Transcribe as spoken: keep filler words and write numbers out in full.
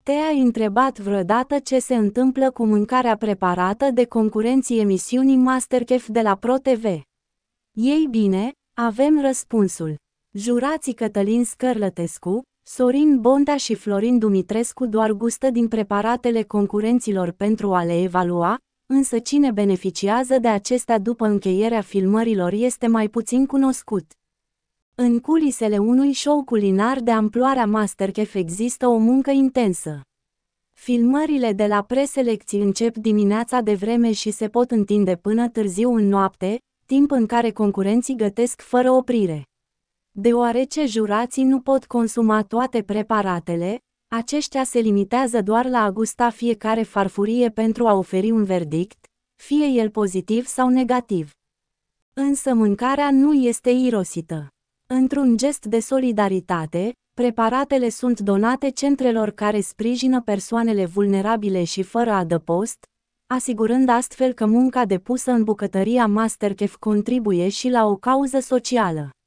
Te-ai întrebat vreodată ce se întâmplă cu mâncarea preparată de concurenții emisiunii MasterChef de la ProTV? Ei bine, avem răspunsul. Jurații Cătălin Scărlătescu, Sorin Bonta și Florin Dumitrescu doar gustă din preparatele concurenților pentru a le evalua, însă cine beneficiază de acestea după încheierea filmărilor este mai puțin cunoscut. În culisele unui show culinar de amploarea MasterChef există o muncă intensă. Filmările de la preselecții încep dimineața de vreme și se pot întinde până târziu în noapte, timp în care concurenții gătesc fără oprire. Deoarece jurații nu pot consuma toate preparatele, aceștia se limitează doar la a gusta fiecare farfurie pentru a oferi un verdict, fie el pozitiv sau negativ. Însă mâncarea nu este irosită. Într-un gest de solidaritate, preparatele sunt donate centrelor care sprijină persoanele vulnerabile și fără adăpost, asigurând astfel că munca depusă în bucătăria MasterChef contribuie și la o cauză socială.